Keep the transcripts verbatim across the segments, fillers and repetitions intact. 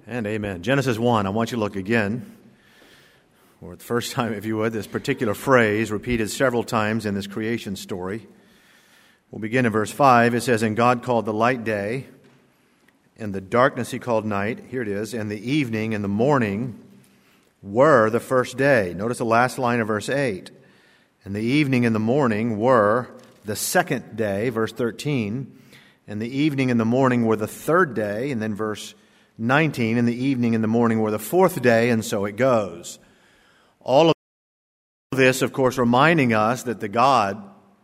And amen. Genesis one, I want you to look again, or the first time, if you would, this particular phrase repeated several times in this creation story. We'll begin in verse five. It says, "And God called the light day, and the darkness he called night." Here it is. "And the evening and the morning were the first day." Notice the last line of verse eight. "And the evening and the morning were the second day," verse thirteen. "And the evening and the morning were the third day," and then verse nineteen, "And the evening and the morning were the fourth day," and so it goes. All of this, of course, reminding us that the God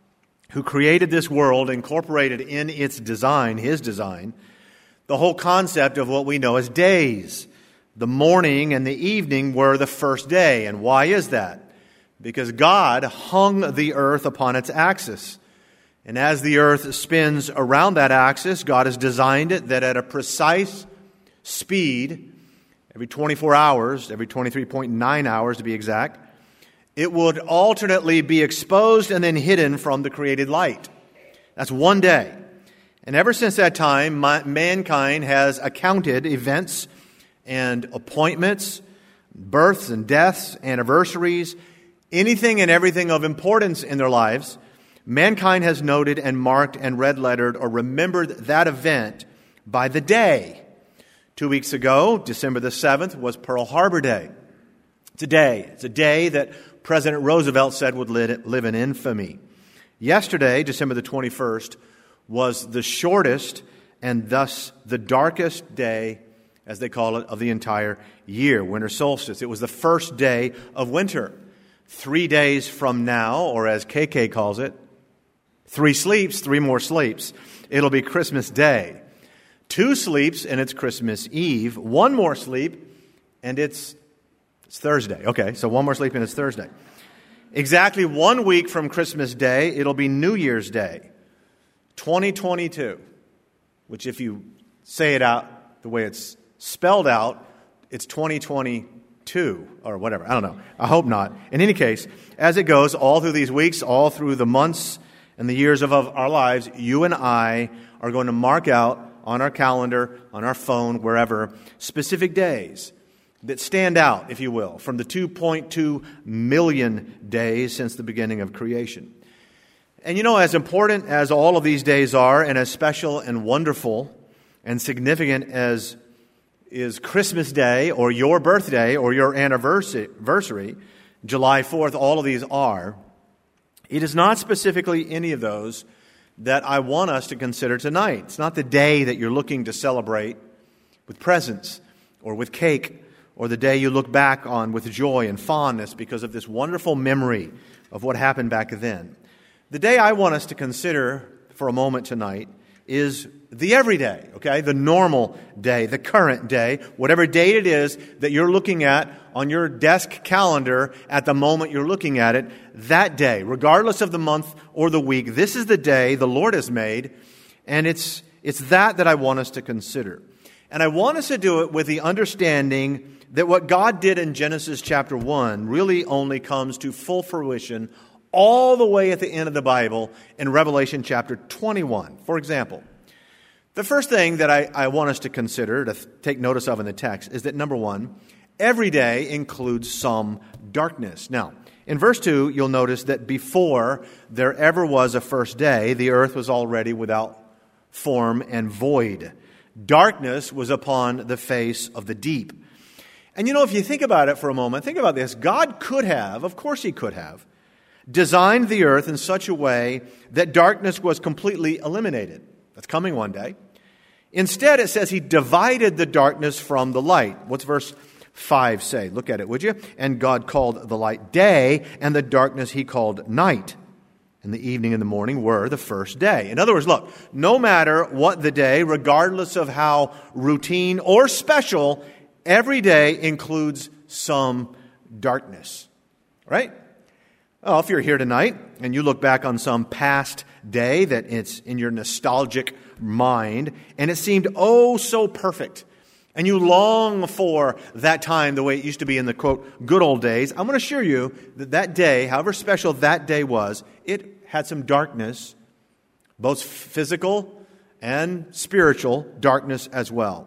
who created this world incorporated in its design, His design, the whole concept of what we know as days. The morning and the evening were the first day. And why is that? Because God hung the earth upon its axis. And as the earth spins around that axis, God has designed it that at a precise speed, every twenty-four hours, every twenty-three point nine hours to be exact, it would alternately be exposed and then hidden from the created light. That's one day. And ever since that time, my, mankind has accounted events and appointments, births and deaths, anniversaries, anything and everything of importance in their lives. Mankind has noted and marked and red-lettered or remembered that event by the day. Two weeks ago, December the seventh, was Pearl Harbor Day. It's a day. It's a day that President Roosevelt said would live in infamy. Yesterday, December the twenty-first, was the shortest and thus the darkest day, as they call it, of the entire year, winter solstice. It was the first day of winter. Three days from now, or as K K calls it, three sleeps, three more sleeps, it'll be Christmas Day. Two sleeps, and it's Christmas Eve. One more sleep, and it's, it's Thursday. Okay, so one more sleep, and it's Thursday. Exactly one week from Christmas Day, it'll be New Year's Day, twenty twenty-two, which if you say it out the way it's spelled out, it's twenty twenty-two, or whatever. I don't know. I hope not. In any case, as it goes, all through these weeks, all through the months and the years of our lives, you and I are going to mark out on our calendar, on our phone, wherever, specific days that stand out, if you will, from the two point two million days since the beginning of creation. And you know, as important as all of these days are, and as special and wonderful and significant as is Christmas Day or your birthday or your anniversary, July fourth, all of these are, it is not specifically any of those that I want us to consider tonight. It's not the day that you're looking to celebrate with presents or with cake, or the day you look back on with joy and fondness because of this wonderful memory of what happened back then. The day I want us to consider for a moment tonight is the everyday, okay? The normal day, the current day, whatever date it is that you're looking at on your desk calendar at the moment you're looking at it, that day, regardless of the month or the week, this is the day the Lord has made, and it's it's that that I want us to consider. And I want us to do it with the understanding that what God did in Genesis chapter one really only comes to full fruition all the way at the end of the Bible in Revelation chapter twenty-one. For example, the first thing that I, I want us to consider, to take notice of in the text, is that number one, every day includes some darkness. Now, in verse two, you'll notice that before there ever was a first day, the earth was already without form and void. Darkness was upon the face of the deep. And you know, if you think about it for a moment, think about this. God could have, of course He could have, designed the earth in such a way that darkness was completely eliminated. That's coming one day. Instead, it says He divided the darkness from the light. What's verse five say? Look at it, would you? "And God called the light day, and the darkness He called night. And the evening and the morning were the first day." In other words, look, no matter what the day, regardless of how routine or special, every day includes some darkness. Right? Well, if you're here tonight and you look back on some past day that it's in your nostalgic mind and it seemed oh so perfect, and you long for that time the way it used to be in the, quote, good old days, I'm going to assure you that that day, however special that day was, it had some darkness, both physical and spiritual darkness as well.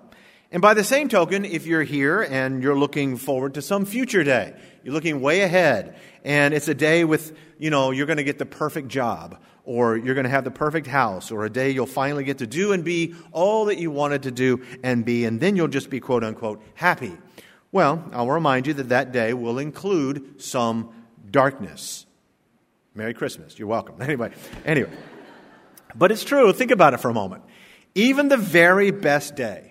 And by the same token, if you're here and you're looking forward to some future day, you're looking way ahead, and it's a day with, you know, you're going to get the perfect job, or you're going to have the perfect house, or a day you'll finally get to do and be all that you wanted to do and be, and then you'll just be, quote unquote, happy. Well, I'll remind you that that day will include some darkness. Merry Christmas. You're welcome. Anyway, anyway. But it's true. Think about it for a moment. Even the very best day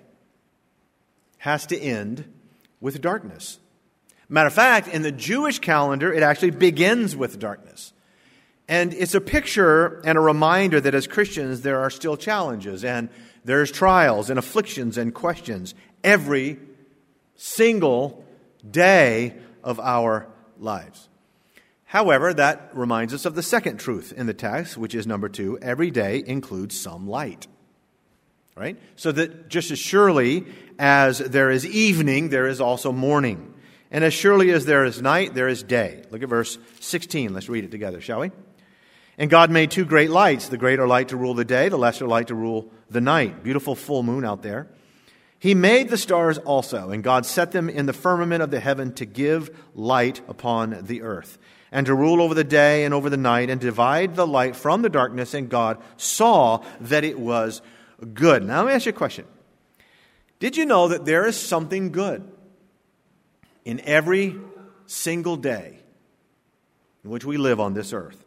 has to end with darkness. Matter of fact, in the Jewish calendar, it actually begins with darkness. And it's a picture and a reminder that as Christians, there are still challenges, and there's trials and afflictions and questions every single day of our lives. However, that reminds us of the second truth in the text, which is number two: every day includes some light. Right? So that just as surely as there is evening, there is also morning. And as surely as there is night, there is day. Look at verse sixteen. Let's read it together, shall we? And God made two great lights, the greater light to rule the day, the lesser light to rule the night. Beautiful full moon out there. He made the stars also, and God set them in the firmament of the heaven to give light upon the earth, and to rule over the day and over the night, and divide the light from the darkness. And God saw that it was good. Now let me ask you a question. Did you know that there is something good in every single day in which we live on this earth?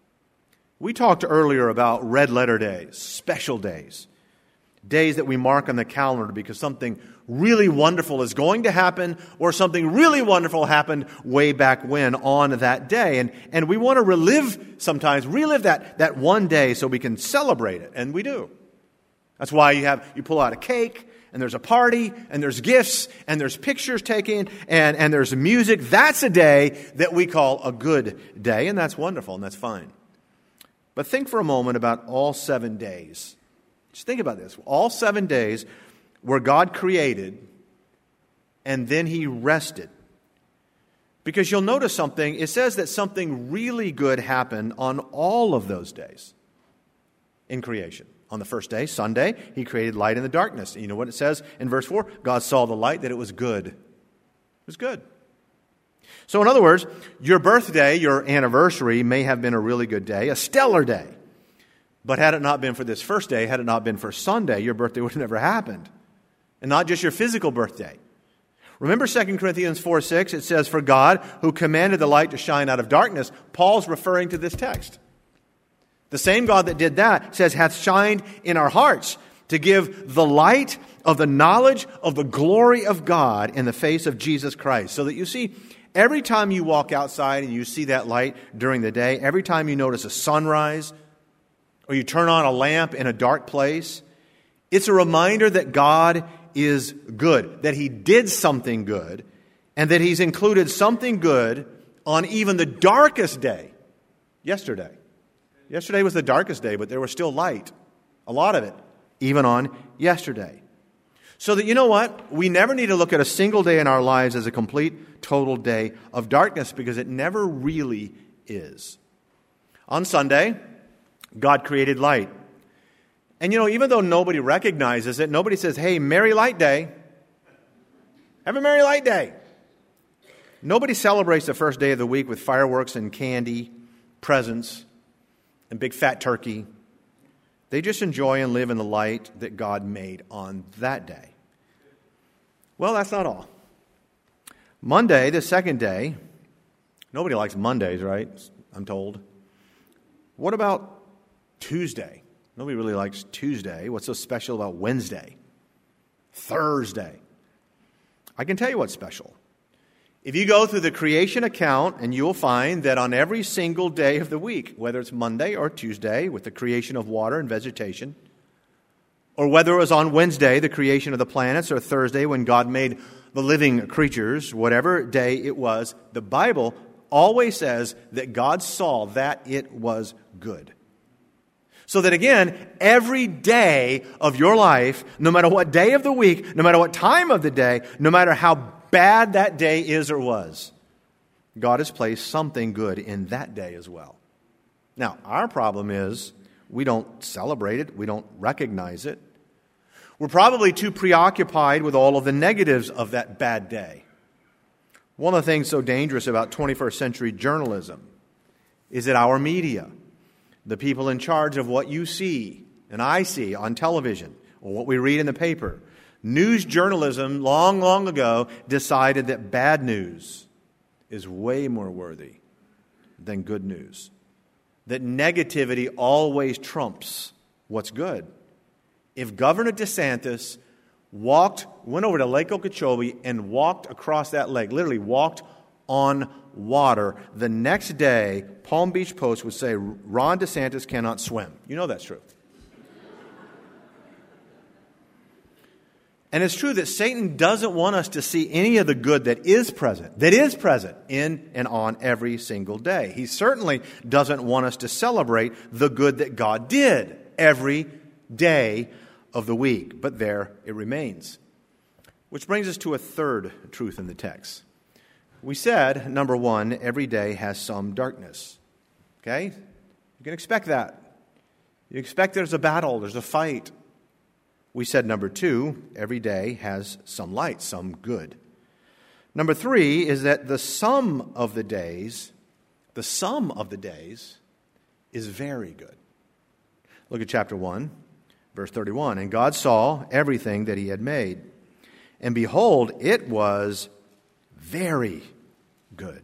We talked earlier about red letter days, special days, days that we mark on the calendar because something really wonderful is going to happen, or something really wonderful happened way back when on that day. And, and we want to relive, sometimes relive that, that one day so we can celebrate it, and we do. That's why you have you pull out a cake, and there's a party, and there's gifts, and there's pictures taken, and, and there's music. That's a day that we call a good day, and that's wonderful, and that's fine. But think for a moment about all seven days. Just think about this. All seven days where God created, and then He rested. Because you'll notice something. It says that something really good happened on all of those days in creation. On the first day, Sunday, He created light in the darkness. And you know what it says in verse four? God saw the light, that it was good. It was good. So in other words, your birthday, your anniversary may have been a really good day, a stellar day. But had it not been for this first day, had it not been for Sunday, your birthday would have never happened. And not just your physical birthday. Remember Second Corinthians four six, it says, "For God, who commanded the light to shine out of darkness," Paul's referring to this text. The same God that did that says, "hath shined in our hearts to give the light of the knowledge of the glory of God in the face of Jesus Christ." So that you see, every time you walk outside and you see that light during the day, every time you notice a sunrise, or you turn on a lamp in a dark place, it's a reminder that God is good, that He did something good, and that He's included something good on even the darkest day, yesterday. Yesterday was the darkest day, but there was still light, a lot of it, even on yesterday. So that, you know what? We never need to look at a single day in our lives as a complete, total day of darkness, because it never really is. On Sunday, God created light. And you know, even though nobody recognizes it, nobody says, "Hey, Merry Light Day. Have a Merry Light Day." Nobody celebrates the first day of the week with fireworks and candy, presents, and big fat turkey. They just enjoy and live in the light that God made on that day. Well, that's not all. Monday, the second day, nobody likes Mondays, right? I'm told. What about Tuesday? Nobody really likes Tuesday. What's so special about Wednesday? Thursday. I can tell you what's special. If you go through the creation account, and you'll find that on every single day of the week, whether it's Monday or Tuesday with the creation of water and vegetation, or whether it was on Wednesday, the creation of the planets, or Thursday when God made the living creatures, whatever day it was, the Bible always says that God saw that it was good. So that again, every day of your life, no matter what day of the week, no matter what time of the day, no matter how bad that day is or was, God has placed something good in that day as well. Now, our problem is we don't celebrate it. We don't recognize it. We're probably too preoccupied with all of the negatives of that bad day. One of the things so dangerous about twenty-first century journalism is that our media, the people in charge of what you see and I see on television or what we read in the paper, news journalism long, long ago decided that bad news is way more worthy than good news. That negativity always trumps what's good. If Governor DeSantis walked, went over to Lake Okeechobee and walked across that lake, literally walked on water, the next day, Palm Beach Post would say, Ron DeSantis cannot swim. You know that's true. And it's true that Satan doesn't want us to see any of the good that is present, that is present in and on every single day. He certainly doesn't want us to celebrate the good that God did every day of the week, but there it remains. Which brings us to a third truth in the text. We said, number one, every day has some darkness. Okay? You can expect that. You expect there's a battle, there's a fight. We said, number two, every day has some light, some good. Number three is that the sum of the days, the sum of the days is very good. Look at chapter one. Verse thirty-one, and God saw everything that he had made, and behold, it was very good.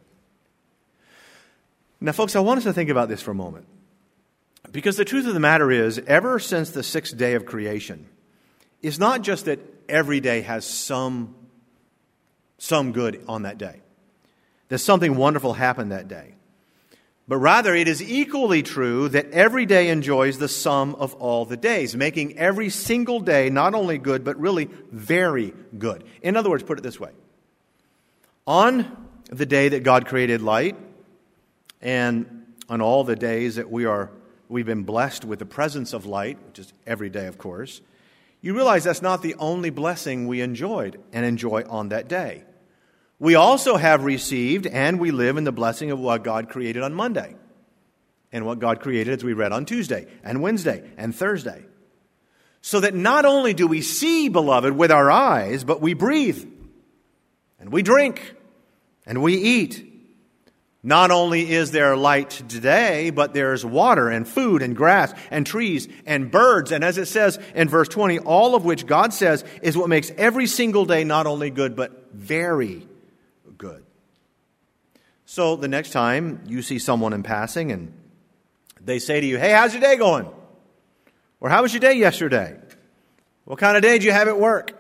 Now, folks, I want us to think about this for a moment. Because the truth of the matter is, ever since the sixth day of creation, it's not just that every day has some, some good on that day. That something wonderful happened that day. But rather, it is equally true that every day enjoys the sum of all the days, making every single day not only good, but really very good. In other words, put it this way. On the day that God created light, and on all the days that we are, we've been blessed with the presence of light, which is every day, of course, you realize that's not the only blessing we enjoyed and enjoy on that day. We also have received and we live in the blessing of what God created on Monday and what God created as we read on Tuesday and Wednesday and Thursday. So that not only do we see, beloved, with our eyes, but we breathe and we drink and we eat. Not only is there light today, but there's water and food and grass and trees and birds. And as it says in verse twenty, all of which God says is what makes every single day not only good, but very good. So the next time you see someone in passing and they say to you, hey, how's your day going? Or how was your day yesterday? What kind of day did you have at work?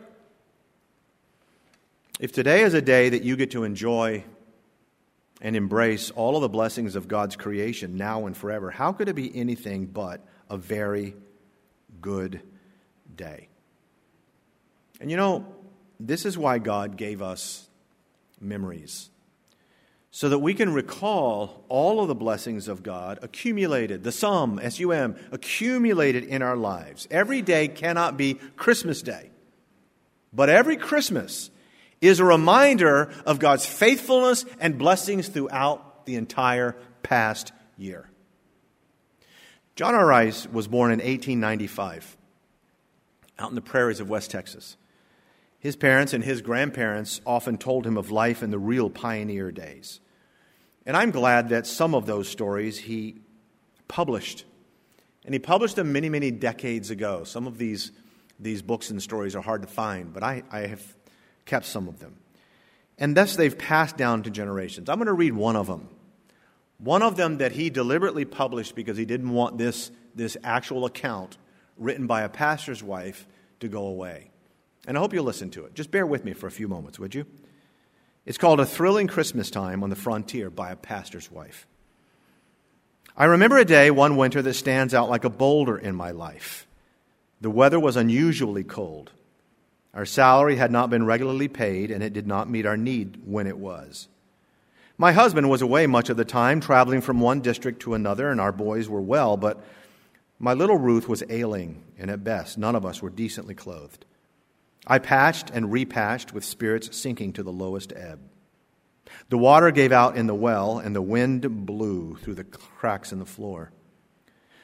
If today is a day that you get to enjoy and embrace all of the blessings of God's creation now and forever, how could it be anything but a very good day? And you know, this is why God gave us memories, so that we can recall all of the blessings of God accumulated, the sum, S U M, accumulated in our lives. Every day cannot be Christmas Day, but every Christmas is a reminder of God's faithfulness and blessings throughout the entire past year. John R. Rice was born in eighteen ninety-five out in the prairies of West Texas. His parents and his grandparents often told him of life in the real pioneer days. And I'm glad that some of those stories he published. And he published them many, many decades ago. Some of these, these books and stories are hard to find, but I, I have kept some of them. And thus they've passed down to generations. I'm going to read one of them. One of them that he deliberately published because he didn't want this, this actual account written by a pastor's wife to go away. And I hope you'll listen to it. Just bear with me for a few moments, would you? It's called A Thrilling Christmas Time on the Frontier by a Pastor's Wife. I remember a day one winter that stands out like a boulder in my life. The weather was unusually cold. Our salary had not been regularly paid, and it did not meet our need when it was. My husband was away much of the time, traveling from one district to another, and our boys were well, but my little Ruth was ailing, and at best, none of us were decently clothed. I patched and repatched with spirits sinking to the lowest ebb. The water gave out in the well, and the wind blew through the cracks in the floor.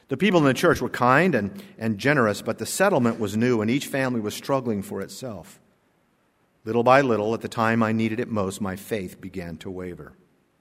The people in the church were kind and, and generous, but the settlement was new and each family was struggling for itself. Little by little, at the time I needed it most, my faith began to waver.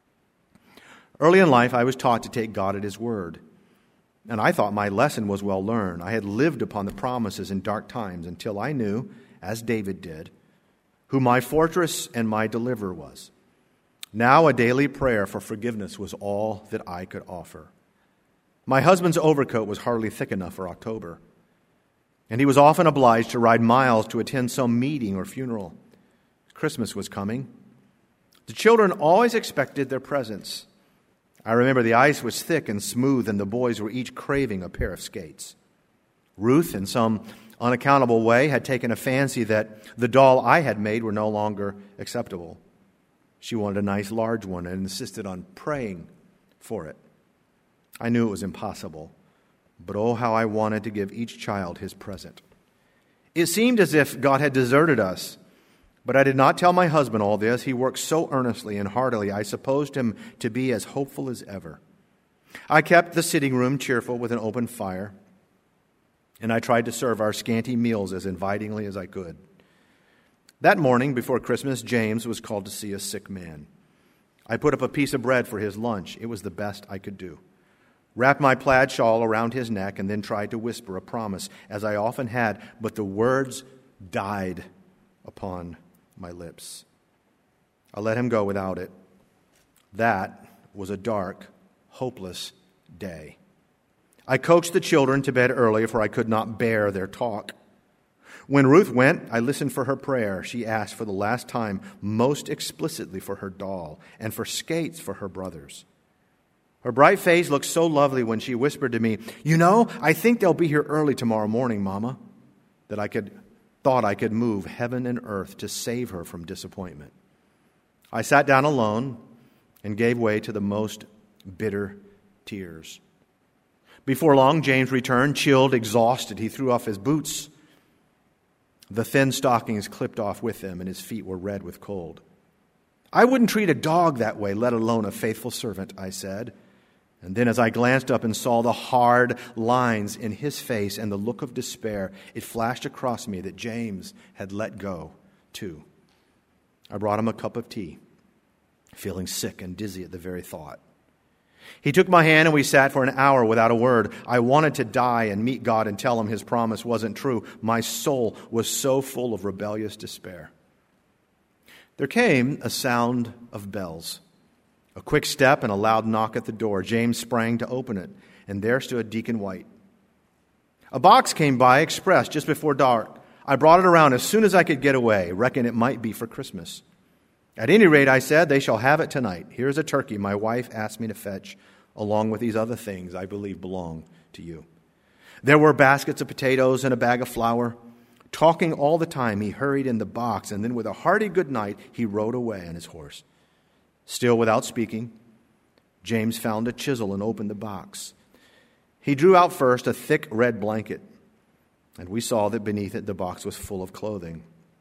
Early in life, I was taught to take God at His word, and I thought my lesson was well learned. I had lived upon the promises in dark times until I knew, as David did, who my fortress and my deliverer was. Now a daily prayer for forgiveness was all that I could offer. My husband's overcoat was hardly thick enough for October, and he was often obliged to ride miles to attend some meeting or funeral. Christmas was coming. The children always expected their presents. I remember the ice was thick and smooth, and the boys were each craving a pair of skates. Ruth, in some unaccountable way, had taken a fancy that the doll I had made were no longer acceptable. She wanted a nice large one and insisted on praying for it. I knew it was impossible, but oh, how I wanted to give each child his present. It seemed as if God had deserted us, but I did not tell my husband all this. He worked so earnestly and heartily, I supposed him to be as hopeful as ever. I kept the sitting room cheerful with an open fire, and I tried to serve our scanty meals as invitingly as I could. That morning, before Christmas, James was called to see a sick man. I put up a piece of bread for his lunch. It was the best I could do. Wrapped my plaid shawl around his neck and then tried to whisper a promise, as I often had, but the words died upon my lips. I let him go without it. That was a dark, hopeless day. I coaxed the children to bed early, for I could not bear their talk. When Ruth went, I listened for her prayer. She asked for the last time, most explicitly, for her doll and for skates for her brothers. Her bright face looked so lovely when she whispered to me, "You know, I think they'll be here early tomorrow morning, Mama," that I could thought I could move heaven and earth to save her from disappointment. I sat down alone and gave way to the most bitter tears. Before long, James returned, chilled, exhausted. He threw off his boots. The thin stockings clipped off with them, and his feet were red with cold. "I wouldn't treat a dog that way, let alone a faithful servant," I said. And then as I glanced up and saw the hard lines in his face and the look of despair, it flashed across me that James had let go too. I brought him a cup of tea, feeling sick and dizzy at the very thought. He took my hand and we sat for an hour without a word. I wanted to die and meet God and tell him his promise wasn't true. My soul was so full of rebellious despair. There came a sound of bells. A quick step and a loud knock at the door. James sprang to open it, and there stood Deacon White. A box came by express just before dark. I brought it around as soon as I could get away. Reckon it might be for Christmas. "At any rate," I said, "they shall have it tonight. Here's a turkey my wife asked me to fetch, along with these other things I believe belong to you." There were baskets of potatoes and a bag of flour. Talking all the time, he hurried in the box, and then with a hearty good night, he rode away on his horse. Still without speaking, James found a chisel and opened the box. He drew out first a thick red blanket, and we saw that beneath it the box was full of clothing.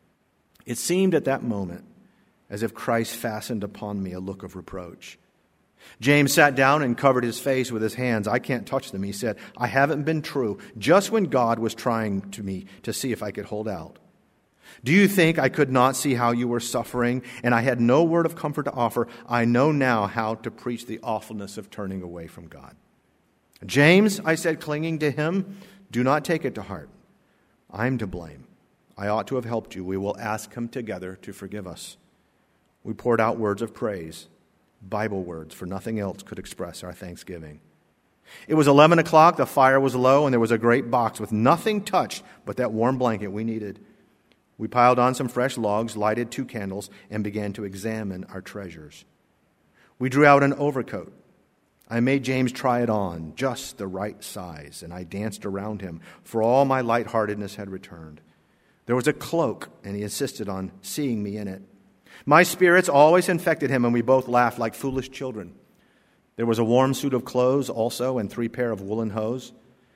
It seemed at that moment as if Christ fastened upon me a look of reproach. James sat down and covered his face with his hands. "I can't touch them," he said. "I haven't been true, just when God was trying to me to see if I could hold out. Do you think I could not see how you were suffering, and I had no word of comfort to offer? I know now how to preach the awfulness of turning away from God." "James," I said, clinging to him, "do not take it to heart. I'm to blame. I ought to have helped you. We will ask him together to forgive us." We poured out words of praise, Bible words, for nothing else could express our thanksgiving. It was eleven o'clock, the fire was low, and there was a great box with nothing touched but that warm blanket we needed. We piled on some fresh logs, lighted two candles, and began to examine our treasures. We drew out an overcoat. I made James try it on, just the right size, and I danced around him, for all my lightheartedness had returned. There was a cloak, and he insisted on seeing me in it. My spirits always infected him, and we both laughed like foolish children. There was a warm suit of clothes also, and three pair of woolen hose.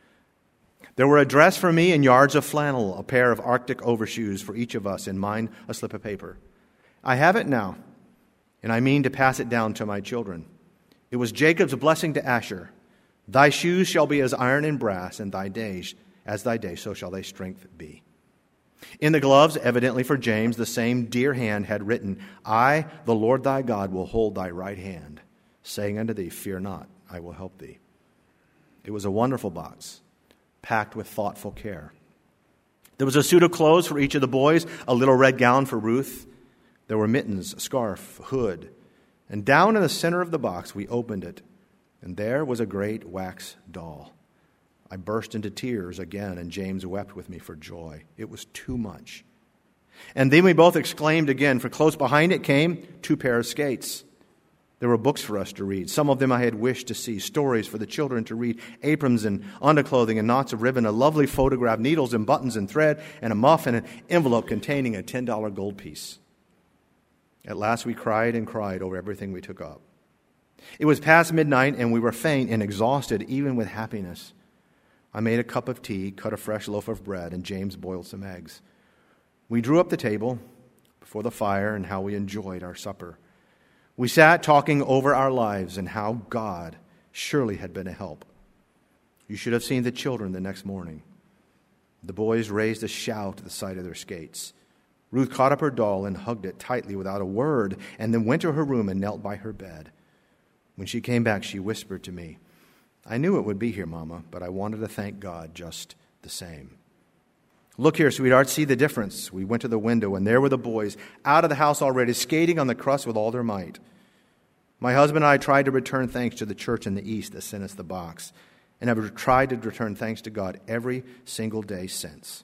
There were a dress for me and yards of flannel, a pair of Arctic overshoes for each of us, and mine a slip of paper. I have it now, and I mean to pass it down to my children. It was Jacob's blessing to Asher. Thy shoes shall be as iron and brass, and thy days as thy day, so shall thy strength be. In the gloves, evidently for James, the same dear hand had written, I, the Lord thy God, will hold thy right hand, saying unto thee, fear not, I will help thee. It was a wonderful box, packed with thoughtful care. There was a suit of clothes for each of the boys, a little red gown for Ruth. There were mittens, a scarf, a hood. And down in the center of the box, we opened it, and there was a great wax doll. I burst into tears again, and James wept with me for joy. It was too much. And then we both exclaimed again, for close behind it came two pairs of skates. There were books for us to read. Some of them I had wished to see, stories for the children to read, aprons and underclothing and knots of ribbon, a lovely photograph, needles and buttons and thread, and a muff and an envelope containing a ten dollar gold piece. At last we cried and cried over everything we took up. It was past midnight, and we were faint and exhausted, even with happiness. I made a cup of tea, cut a fresh loaf of bread, and James boiled some eggs. We drew up the table before the fire and how we enjoyed our supper. We sat talking over our lives and how God surely had been a help. You should have seen the children the next morning. The boys raised a shout at the sight of their skates. Ruth caught up her doll and hugged it tightly without a word, and then went to her room and knelt by her bed. When she came back, she whispered to me, I knew it would be here, Mama, but I wanted to thank God just the same. Look here, sweetheart, see the difference. We went to the window, and there were the boys, out of the house already, skating on the crust with all their might. My husband and I tried to return thanks to the church in the east that sent us the box, and have tried to return thanks to God every single day since.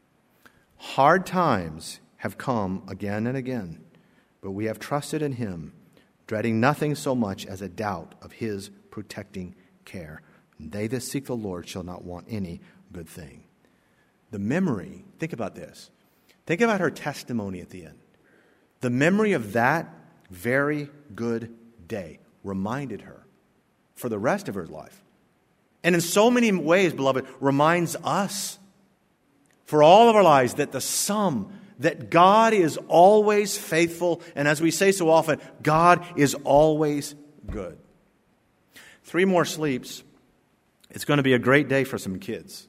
Hard times have come again and again, but we have trusted in Him, dreading nothing so much as a doubt of His protecting care. And they that seek the Lord shall not want any good thing. The memory, think about this. Think about her testimony at the end. The memory of that very good day reminded her for the rest of her life. And in so many ways, beloved, reminds us for all of our lives that the sum, that God is always faithful, and as we say so often, God is always good. Three more sleeps. It's going to be a great day for some kids.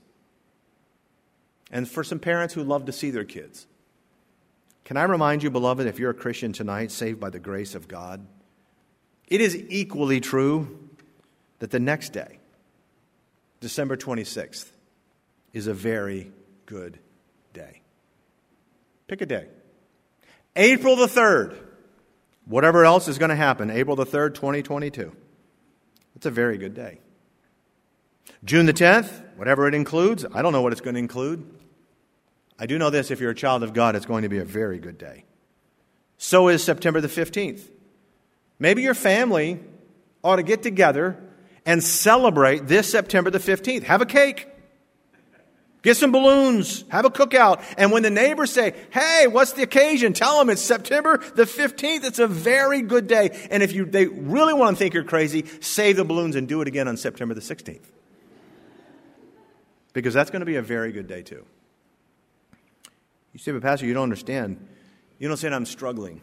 And for some parents who love to see their kids. Can I remind you, beloved, if you're a Christian tonight, saved by the grace of God, it is equally true that the next day, December twenty-sixth, is a very good day. Pick a day. April the third. Whatever else is going to happen, April the third, twenty twenty-two. It's a very good day. June the tenth, whatever it includes. I don't know what it's going to include. I do know this, if you're a child of God, it's going to be a very good day. So is September the fifteenth. Maybe your family ought to get together and celebrate this September the fifteenth. Have a cake. Get some balloons. Have a cookout. And when the neighbors say, hey, what's the occasion? Tell them it's September the fifteenth. It's a very good day. And if you they really want to think you're crazy, save the balloons and do it again on September the sixteenth. Because that's going to be a very good day too. You say, but Pastor, you don't understand. You don't understand I'm struggling.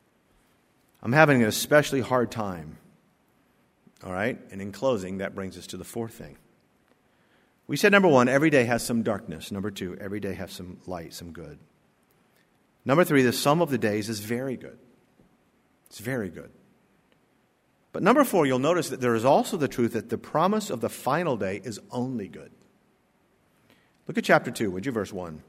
I'm having an especially hard time. All right? And in closing, that brings us to the fourth thing. We said, number one, every day has some darkness. Number two, every day has some light, some good. Number three, the sum of the days is very good. It's very good. But number four, you'll notice that there is also the truth that the promise of the final day is only good. Look at chapter two, would you, verse one.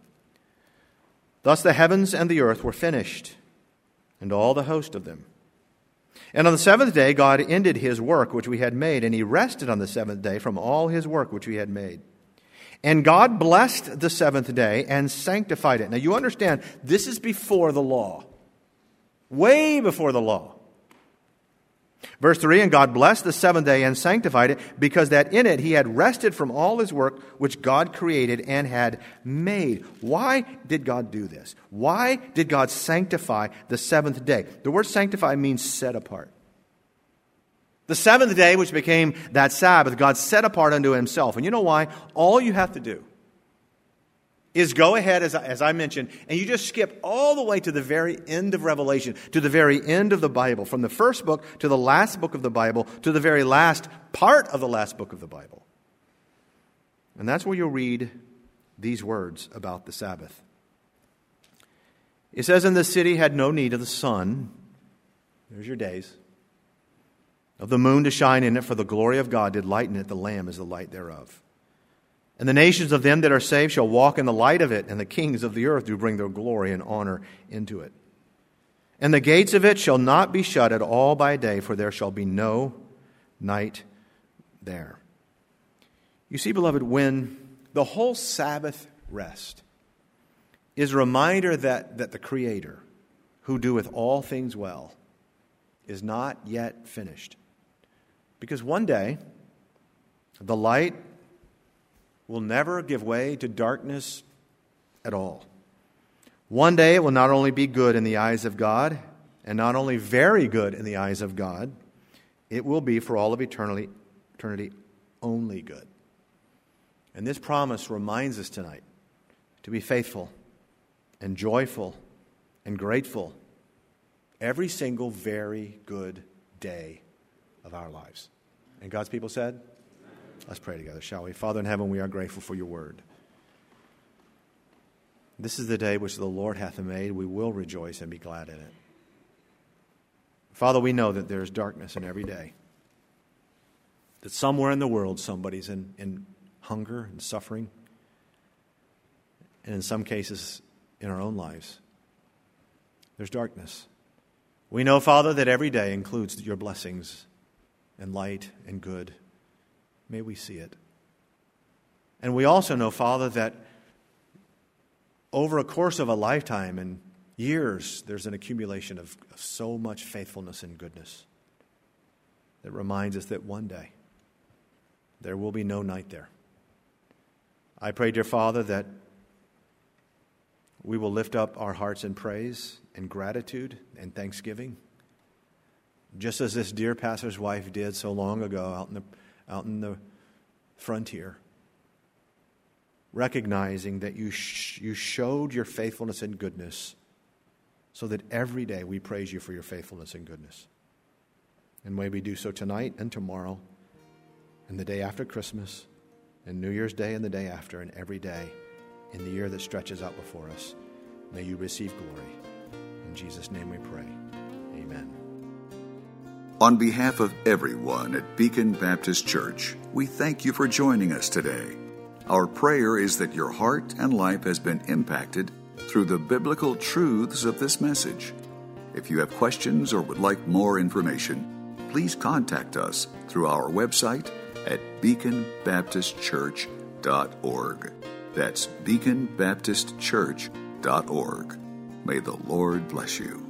Thus the heavens and the earth were finished, and all the host of them. And on the seventh day God ended His work which we had made, and He rested on the seventh day from all His work which He had made. And God blessed the seventh day and sanctified it. Now you understand, this is before the law. Way before the law. Verse three, and God blessed the seventh day and sanctified it, because that in it He had rested from all His work which God created and had made. Why did God do this? Why did God sanctify the seventh day? The word sanctify means set apart. The seventh day, which became that Sabbath, God set apart unto Himself. And you know why? All you have to do, is go ahead, as I, as I mentioned, and you just skip all the way to the very end of Revelation, to the very end of the Bible, from the first book to the last book of the Bible, to the very last part of the last book of the Bible. And that's where you'll read these words about the Sabbath. It says, "And the city had no need of the sun," there's your days, "of the moon to shine in it, for the glory of God did lighten it, the Lamb is the light thereof. And the nations of them that are saved shall walk in the light of it, and the kings of the earth do bring their glory and honor into it. And the gates of it shall not be shut at all by day, for there shall be no night there." You see, beloved, when the whole Sabbath rest is a reminder that, that the Creator, who doeth all things well, is not yet finished. Because one day, the light will never give way to darkness at all. One day it will not only be good in the eyes of God, and not only very good in the eyes of God, it will be for all of eternity, eternity only good. And this promise reminds us tonight to be faithful and joyful and grateful every single very good day of our lives. And God's people said, let's pray together, shall we? Father in heaven, we are grateful for your word. This is the day which the Lord hath made. We will rejoice and be glad in it. Father, we know that there is darkness in every day. That somewhere in the world somebody's in, in hunger and suffering. And in some cases, in our own lives, there's darkness. We know, Father, that every day includes your blessings and light and good. May we see it. And we also know, Father, that over a course of a lifetime and years, there's an accumulation of, of so much faithfulness and goodness that reminds us that one day there will be no night there. I pray, dear Father, that we will lift up our hearts in praise and gratitude and thanksgiving, just as this dear pastor's wife did so long ago out in the out in the frontier, recognizing that you sh- you showed your faithfulness and goodness, so that every day we praise you for your faithfulness and goodness. And may we do so tonight and tomorrow and the day after Christmas and New Year's Day and the day after and every day in the year that stretches out before us. May you receive glory. In Jesus' name we pray. Amen. On behalf of everyone at Beacon Baptist Church, we thank you for joining us today. Our prayer is that your heart and life has been impacted through the biblical truths of this message. If you have questions or would like more information, please contact us through our website at beacon baptist church dot org. That's beacon baptist church dot org. May the Lord bless you.